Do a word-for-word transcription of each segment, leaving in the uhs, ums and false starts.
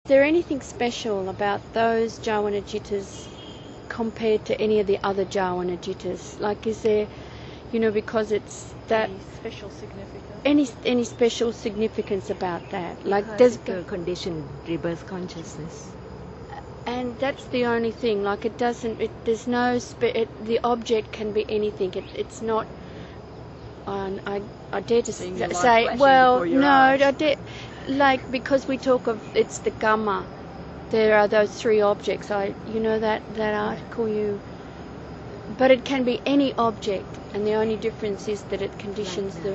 there anything special about those Javanajittas compared to any of the other Javanajittas? Like, is there, you know, because it's that... Any special significance? Any, any special significance about that? Like, Because does... it's a conditioned rebirth consciousness. And that's the only thing, like it doesn't, it, there's no, spe- it, the object can be anything, it, it's not, um, I, I dare to Seeing your light say, flashing well, before your no, eyes. I dare, like, because we talk of, it's the Gamma, there are those three objects, I, you know that, that article you, but it can be any object, and the only difference is that it conditions the...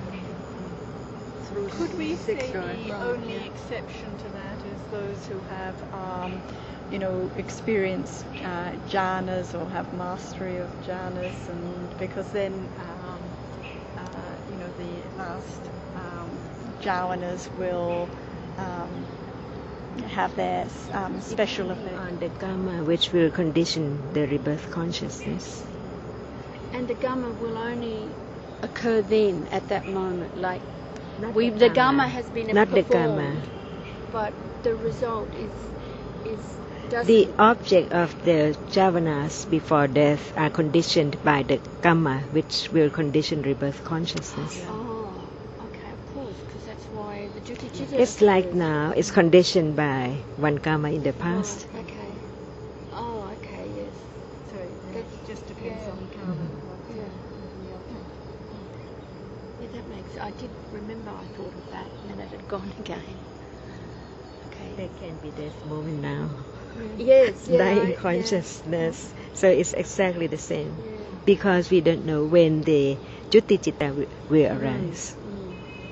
Could we say the only exception to that is those who have, um, you know, experienced uh, jhanas or have mastery of jhanas, and because then, um, uh, you know, the last um, jhanas will um, have their um, special effect. On the Gamma, which will condition the rebirth consciousness. And the Gamma will only occur then, at that moment, like, Not we, the the Gamma. Gamma has been Not the performed, Gamma. but the result is is doesn't. The object of the jhavanas before death are conditioned by the Gamma, which will condition rebirth consciousness. Oh, okay, of course, because that's why the Juti Chitta. It's like now, it's conditioned by one Gamma in the past. Oh, okay. Oh, okay, yes. So it just depends yeah. on karma. Yeah. Yeah, that makes. I did remember. I thought of that, and then it had gone again. Okay. There can be this moment now. Yes. Yeah. Dying I- consciousness. So it's exactly the same. Yeah. Yeah. Because we don't know when the Juti Chitta will, will arise. Mm.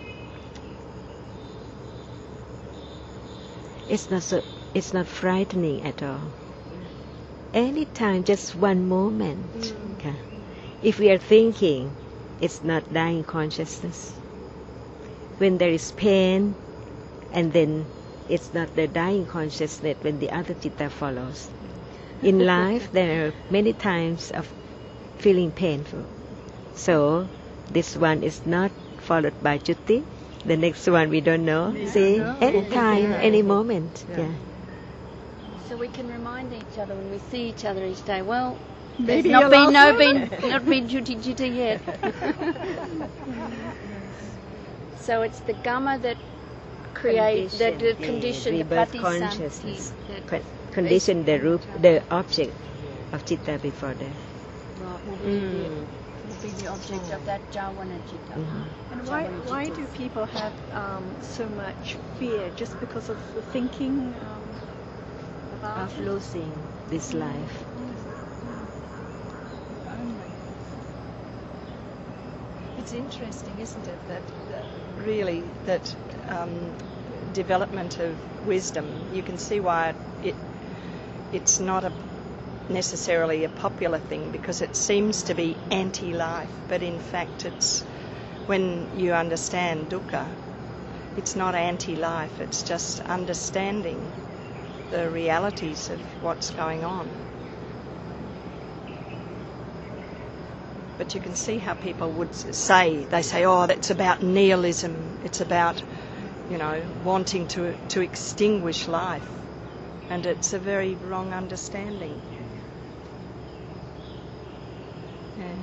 It's not so. It's not frightening at all. Anytime, just one moment. Mm. Okay. If we are thinking, it's not dying consciousness. When there is pain, and then it's not the dying consciousness when the other chitta follows. In life, there are many times of feeling painful. So, this one is not followed by Juti. The next one we don't know. We See, don't know. any time, Yeah. any moment. Yeah. Yeah. So we can remind each other when we see each other each day. Well, Maybe there's not your been no last been one. not been Juti Chitta yet. So it's the Gamma that create that Condition the condition the rebirth Patisanti consciousness. that Con- condition the root, the object of chitta before death. right, will be, Mm. the, will be the object of that Javana Chitta. Mhm. And why, why do people have um, so much fear? Just because of the thinking um, about Of it? losing this life. It's interesting, isn't it, that uh, really that um, development of wisdom, you can see why it it's not a necessarily a popular thing, because it seems to be anti-life, but in fact it's, when you understand dukkha, it's not anti-life, it's just understanding the realities of what's going on. But you can see how people would say, they say, oh, that's about nihilism, it's about, you know, wanting to to extinguish life. And it's a very wrong understanding. Yeah.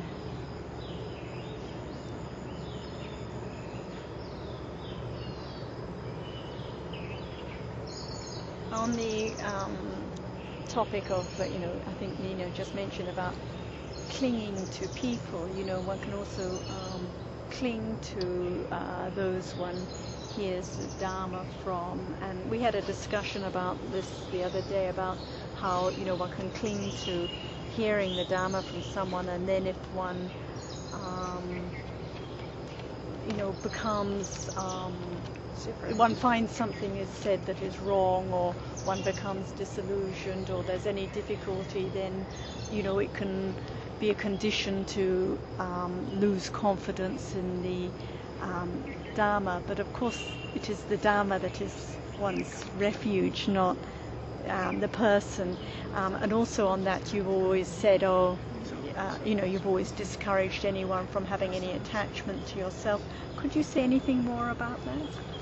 On the um, topic of, uh, you know, I think Nina just mentioned about clinging to people, you know, one can also um, cling to uh, those one hears the Dharma from. And we had a discussion about this the other day, about how, you know, one can cling to hearing the Dharma from someone, and then if one, um, you know, becomes... Um, one finds something is said that is wrong, or one becomes disillusioned, or there's any difficulty, then, you know, it can be a condition to um, lose confidence in the um, Dharma. But of course, it is the Dharma that is one's refuge, not um, the person. Um, and also on that, you've always said, oh, uh, you know, you've always discouraged anyone from having any attachment to yourself. Could you say anything more about that?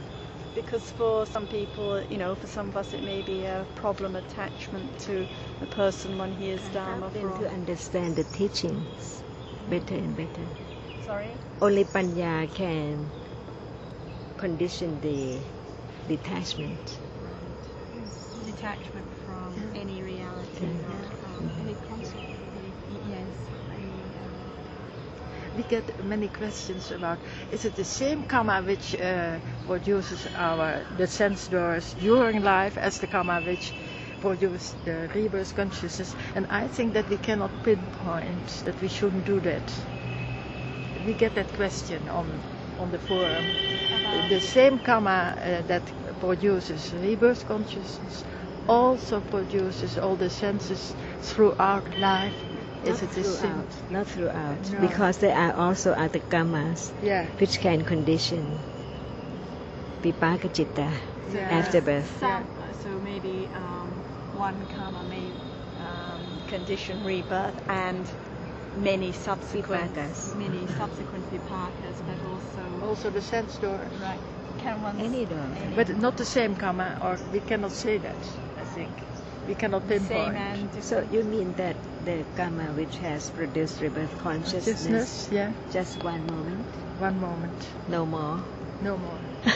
because for some people, you know, for some of us it may be a problem attachment to the person when he is Dharma Help them from. to understand the teachings better and better. Sorry? Only Panya can condition the detachment. Detachment from any reality. Um, any concept. Yes. I, uh, We get many questions about, is it the same karma which uh, produces our the sense doors during life as the karma which produces the rebirth consciousness? And I think that we cannot pinpoint, that we shouldn't do that. We get that question on on the forum. The same karma uh, that produces rebirth consciousness also produces all the senses throughout life. Is Not it the same? throughout, not throughout, No. because there are also other karmas Yeah. which can condition vipaka citta Yeah. after birth. Some, so maybe um, one karma may um, condition rebirth and many subsequent Vipakas. many subsequent vipakas, but also Also the sense door. right. Can one Any door. But not the same karma, or we cannot say that, I think. We cannot pinpoint. same and So you mean that the karma which has produced rebirth consciousness, Consciousness, yeah. just one moment, One moment, no more? no more.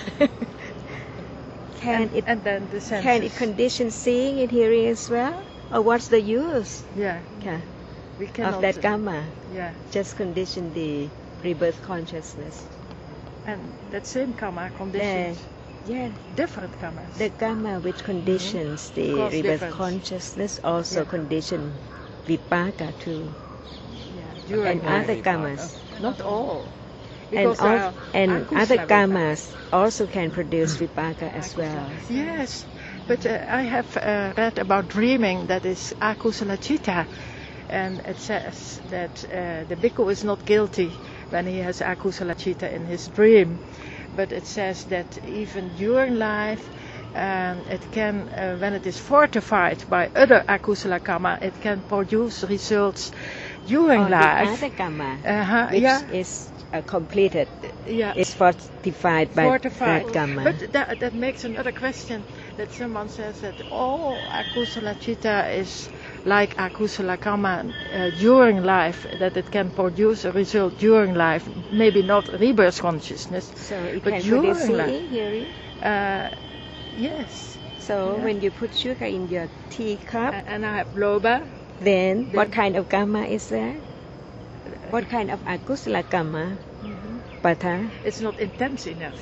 Can and, it and then the senses. can it condition seeing and hearing as well? Or what's the use Yeah, yeah, we cannot. of that karma? Yeah, Just condition the rebirth consciousness. and that same karma conditions Yeah, different karmas. the karma which conditions the Cause rebirth difference. consciousness also Yeah. condition vipaka too, yeah, during and life. other karmas. Not all. And, Because al- our and akusala other vipaka- karmas also can produce vipaka as well. Yes, but uh, I have uh, read about dreaming that is akusala citta, and it says that uh, the bhikkhu is not guilty when he has akusala citta in his dream, but it says that even during life, um, it can, uh, when it is fortified by other akusala karma, it can produce results during Or the life. other karma, Uh-huh, which yeah. is uh, completed, Yeah. is fortified by Fortified. that karma. But that, that makes another question, that someone says that all akusala citta is like akusala karma uh, during life, that it can produce a result during life, maybe not rebirth consciousness, So it but can during produce life. seeing, hearing. Uh, yes. So Yeah. when you put sugar in your teacup, A- And I have loba. then what Then- kind of karma is there? What kind of akusala karma? Pata? It's not intense enough.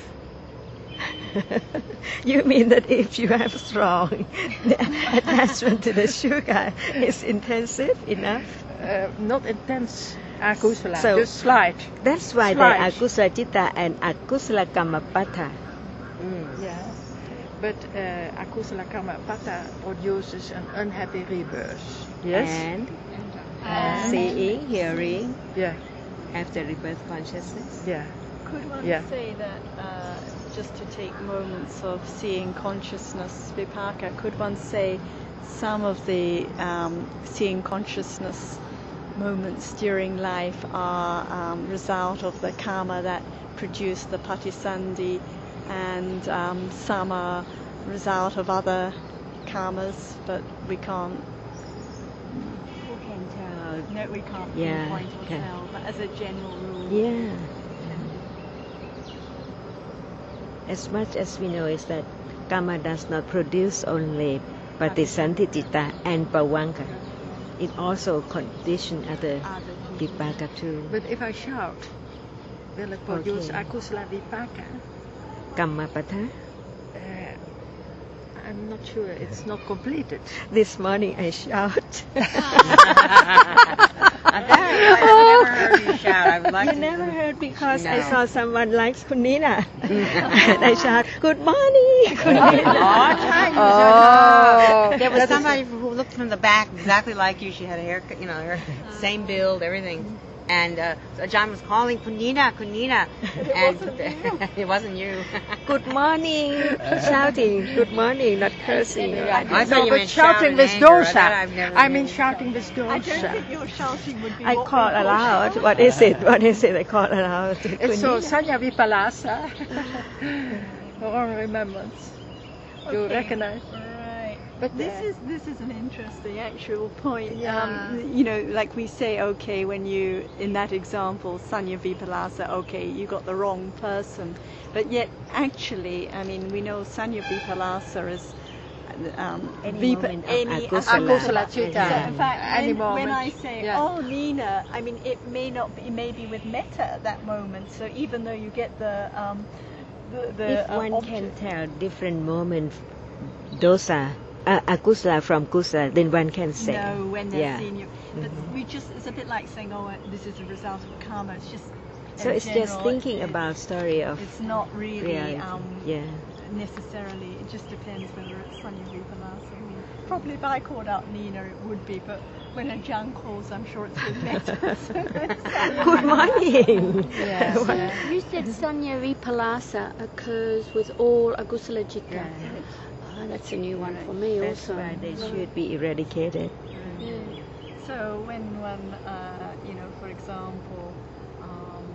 You mean that if you have strong attachment to the sugar, it's intensive enough? Uh, not intense akusala, So- just slight. That's why there are Slight. akusala citta and akusala karma pata. Yeah. But uh, akusala karma pata produces an unhappy rebirth. Yes. And And- seeing, hearing Yeah. after rebirth consciousness. Yeah. Could one Yeah. say that uh, just to take moments of seeing consciousness, vipaka, could one say some of the um, seeing consciousness moments during life are um, result of the karma that produced the patisandhi, and um, some are result of other karmas, but we can't. Who can tell? no, we can't Yeah, pinpoint or okay. tell, but as a general rule. Yeah. As much as we know is that karma does not produce only patisanti citta and pavanka. It also condition other Other vipaka too. But if I shout, will it produce Okay. akusala vipaka? Kamma pata. Uh, I'm not sure. It's not completed. This morning I shout. I've never heard you shout. I would like You to. never heard because I No. saw someone likes Kunina. And I shout, good morning, Kunina. Oh, there was somebody who looked from the back exactly like you. She had a haircut, you know, her same build, everything. And uh, so John was calling Kunina, Kunina, and it wasn't you. Good morning. Shouting, good morning, not cursing. I No, thought you but meant shout shouting in with anger. I dosa. thought I've never I mean heard- shouting with I don't dosa. think your shouting would be I what call we call aloud. What is it? What is it? I call aloud. It's so Kunina. Sanya Vipalasa. Your own remembrance. You Okay. recognize. Right. But This uh, is this is an interesting actual point. Yeah. Um, you know, like we say, okay, when you in that example, Sanya Vipalasa, okay, you got the wrong person, but yet actually, I mean, we know Sanya Vipalasa is. Um, Any Vipa- moment of any akusala. Akusala chitta. So in fact, Any when, when moment. I say, Yeah. "Oh, Nina," I mean, it may not be, maybe with metta at that moment. So even though you get the um, the, the If uh, one can object- tell different moment dosa, uh, akusala from kusala, then one can say. No, when they're yeah. seeing you. But Mhm. we just, it's a bit like saying, oh, uh, this is a result of karma. It's just. So in it's just general, thinking it's- about story of It's not really reality. um, yeah. necessarily. It just depends whether it's Sanya Vipalasa. I mean, probably if I called out Nina, it would be. But when a Jan calls, I'm sure it's with metta. So it's Sanya Good morning. Yes, yeah. You said Sanya Vipalasa occurs with all Agusala Citta. Right. Oh, that's a new one for me That's also. why they should be eradicated. Yeah. So when one, uh, you know, for example, um,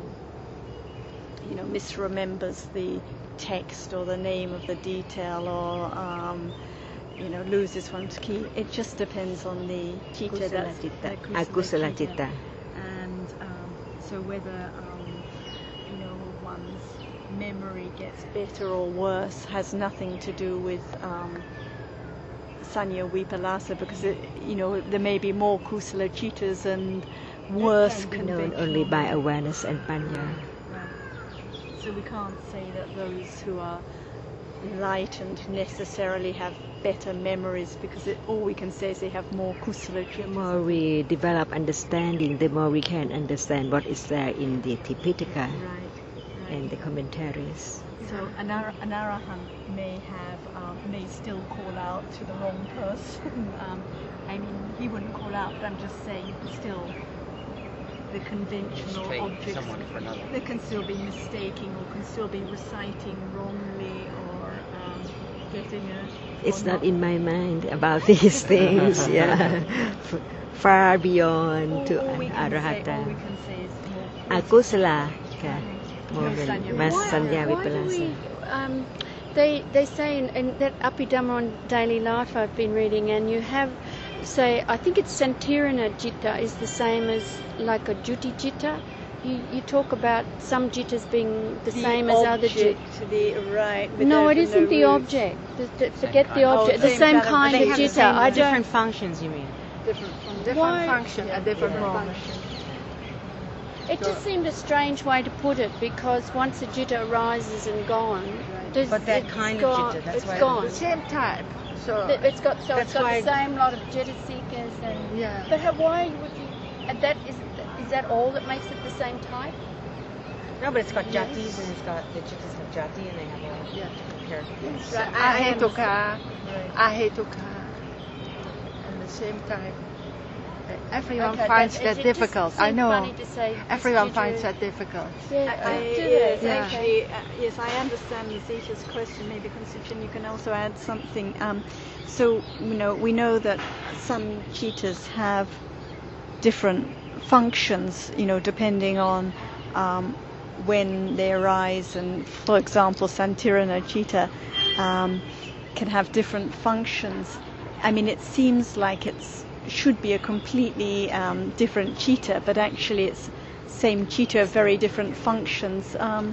you know, misremembers the text or the name of the detail, or um, you know, loses one's key, it just depends on the chitta. Kusala that's citta. the Akusala citta. citta. And um, so whether um, you know, one's memory gets better or worse has nothing to do with um, Sanya Vipalasa, because it, you know, there may be more kusala chittas and worse Can be known conventional. only by awareness and panya. Right. So we can't say that those who are enlightened necessarily have better memories, because it, all we can say is they have more kusala The chittas. more we develop understanding, the more we can understand what is there in the Tipitaka Right. right. and the commentaries. So an, ar- an arahant may have, um, may still call out to the wrong person. um, I mean, he wouldn't call out, but I'm just saying, still, the conventional Mistake objects, someone for another. they can still be mistaking, or can still be reciting wrongly, or um, getting a. It's or not in my mind about these things, yeah. F- Far beyond all, to all we an can say, all arahata. we can say is more. Akusala ka. No Moment. Sanya Mas Vipalasa. Sanya Why do Vipalasa. we, um, they, they say in, in that Abhidhamma on daily life I've been reading, and you have, say, I think it's Santirana Citta is the same as like a Juti Citta. You, you talk about some jittas being the, same as other jittas. object, the right. but No, those it are isn't the roots. object. The, the, forget the kind. object. Oh, the same same kind of- kind They of have the jitta. same I don't. different functions, you mean? Different from Different Why- function and different Yeah. function. It just seemed a strange way to put it, because once a jitta arises and gone, there's- But that it's kind of gone, jitta, that's it's why- gone. The same type. So Th- It's got so it's That's got why- the same lot of jitta seekers and. yeah. But how, why would you? And that is is that all that makes it the same type? No, but it's got jatis, and it's got, the chittas have jati, and they have all Yeah. characters. So Ahetuka, Ahetuka, and the same time. Uh, Everyone Okay, finds that- that it just difficult. seemed I know. funny to say this Everyone jitta- finds that difficult. Yeah, I, I, do yes, that. actually, uh, yes, I understand Zita's question. Maybe Constitution, you can also add something. Um, so, you know, we know that some cheetahs have different functions, you know, depending on um, when they arise. And, for example, Santirana cheetah um, can have different functions. I mean, it seems like it's should be a completely um, different cheetah, but actually it's same cheetah, very different functions. Um,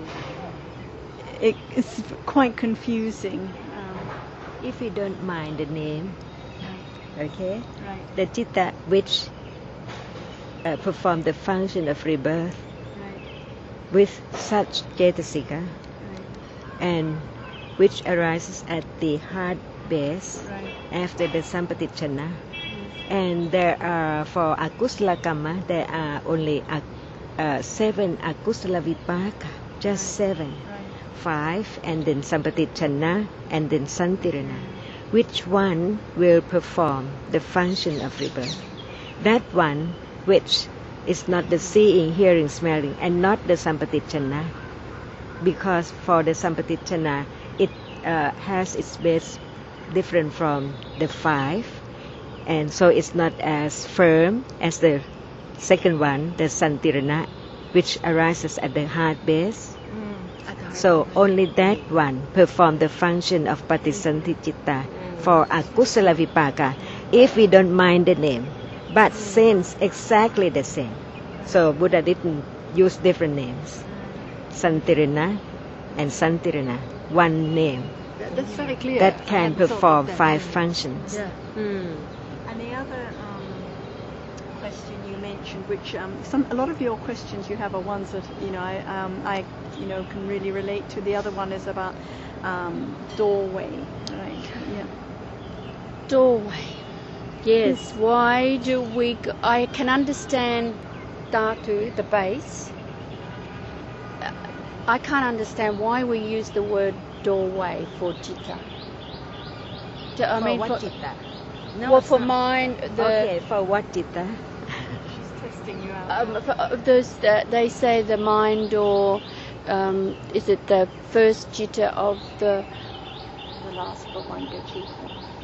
it, it's quite confusing. Um, If you don't mind the name, okay, right, the chitta which uh, perform the function of rebirth right, with such cetasika, right, and which arises at the heart base right. after the sampatichana. And there are, for akusala kamma, there are only uh, uh, seven akusala vipaka, just seven. Five, and then sampatichana, and then santirana. Which one will perform the function of rebirth? That one which is not the seeing, hearing, smelling, and not the sampatichana, because for the sampatichana, it uh, has its base different from the five, and so it's not as firm as the second one, the santirana, which arises at the heart base. At the So only that one perform the function of Patisanti Citta for Akusala Vipaka if we don't mind the name, but sense exactly the same. So Buddha didn't use different names. Santirana and Santirana, one name That- That's very clear. that I can hadn't thought of perform that. five functions. Yeah. Hmm. And the other um, question you mentioned, which um, some a lot of your questions you have are ones that you know I um, I you know can really relate to. The other one is about um, doorway, right? Yeah. Doorway. Yes. Why do we? Go, I can understand dhatu, the base. Uh, I can't understand why we use the word doorway for citta. Do- I For mean, what for, citta? well, for mind, the Okay, for what citta? She's testing you out. um, for, uh, those uh, they say the mind or um, is it the first citta of the the last Bhavanga Chitta.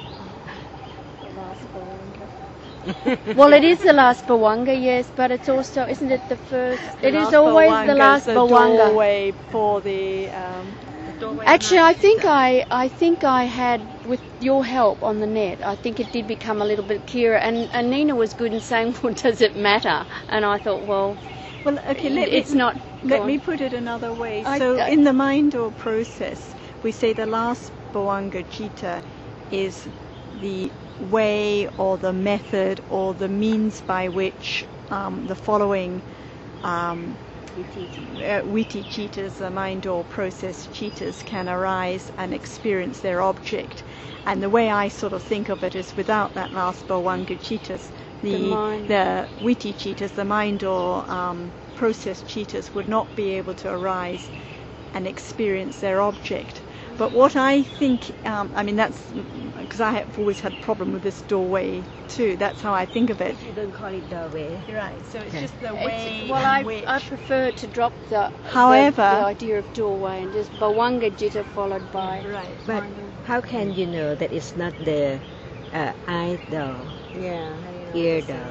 The last Bhavanga. well, it is the last bhavanga, yes, but it's also isn't it the first? The It is last always the Bhavanga's last the bhavanga. doorway for the. Um, Actually, I think I, I think I had, with your help on the net, I think it did become a little bit clearer. And, and Nina was good in saying, well, does it matter? And I thought, well, well, okay, let it's me, not. Let go me on. put it another way. I- so, I- in the mind or process, we say the last Bhavanga Citta is the way or the method or the means by which um, the following um, uh, witty cheetahs, the mind or process cheetahs, can arise and experience their object. And the way I sort of think of it is without that last Bhavanga cheetahs, the, The mind. the witty cheetahs, the mind or um, process cheetahs would not be able to arise and experience their object. But what I think, um, I mean, that's because I have always had a problem with this doorway too. That's how I think of it. You don't call it doorway. Right. So it's Okay. just the It's- way well, in I, which. I prefer to drop the, However- the, the idea of doorway and just bhavanga citta followed by. Right. But how can you know that it's not the uh, eye door, Yeah. ear door?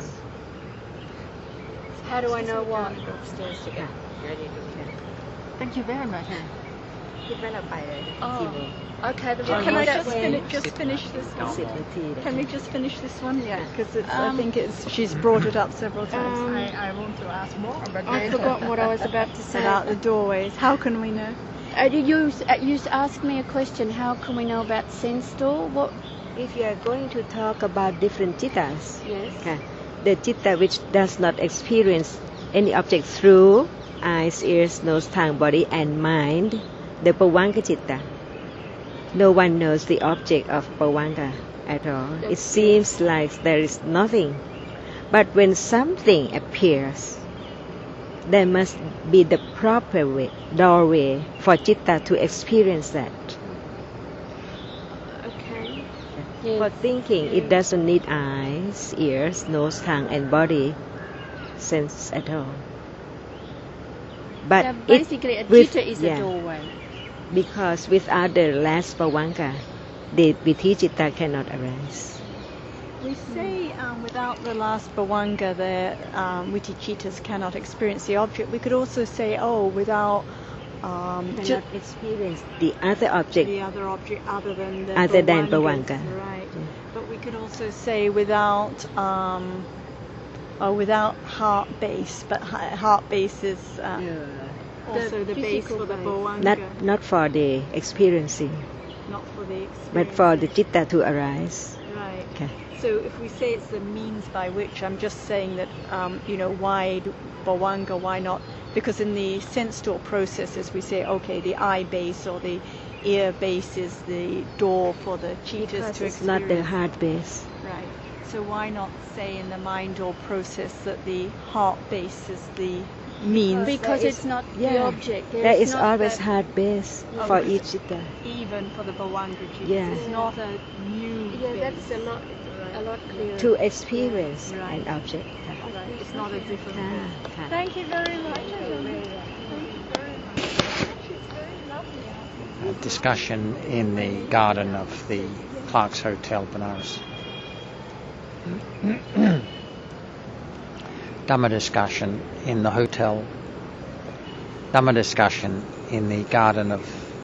How do I know what? Upstairs to get ready to Thank you very much. คิดว่าเราไปเลย Oh. กี่โมง Okay, the Well, can I that just way. finish, just finish this สิบ one? นาทีเลย Can we just finish this one? Yeah, because I Um, think it's she's brought it up several times Um, I, I want to ask more, but I've forgotten what I was about to say. about the doorways. How can we know? Uh, you use, uh, you asked me a question. How can we know about sense door? What? If you are going to talk about different cittas, Yes. okay, the citta which does not experience any object through eyes, ears, nose, tongue, body, and mind, the Pavanga citta. No one knows the object of Pavanga at all. It seems like there is nothing. But when something appears, there must be the proper way, doorway for citta to experience that. Okay. For thinking, it doesn't need eyes, ears, nose, tongue, and body sense at all. But So it, basically, a with- citta is yeah. a doorway. because without the last Pavanga, the Vitti cannot arise. We say um, without the last Bhavanga, the um, witty cheetahs cannot experience the object. We could also say, oh, without um, ju- Cannot experience the other object. the other object other than the Other than Bhavangas, Bhavanga. right? Mm. But we could also say without um, oh, without heart base, but he- heart base is uh, also the, The base physical for the base. Bhavanga, Not not for the experiencing, not for the but for the experience. citta to arise. Right. Okay. So if we say it's the means by which, I'm just saying that, um, you know, why do- Bhavanga, why not? Because in the sense door processes, we say, okay, the eye base or the ear base is the door for the cheetahs Because to it's experience. not the heart base. Right. So why not say in the mind door process that the heart base is the means, Because there it's is- not the yeah, object. There is is not always that- heart base Oh, for because- each citta. even for the Bhavanga cheetahs. Yeah. It's not a new Yeah, base. that's a lot, a lot clearer. To experience Right. an object. Right. It's not a different Ah, base. ah. Thank you very much. Thank you very much. She's very lovely. A discussion in the garden of the Clark's Hotel, Benares. Dhamma discussion in the hotel. Dhamma discussion in the garden of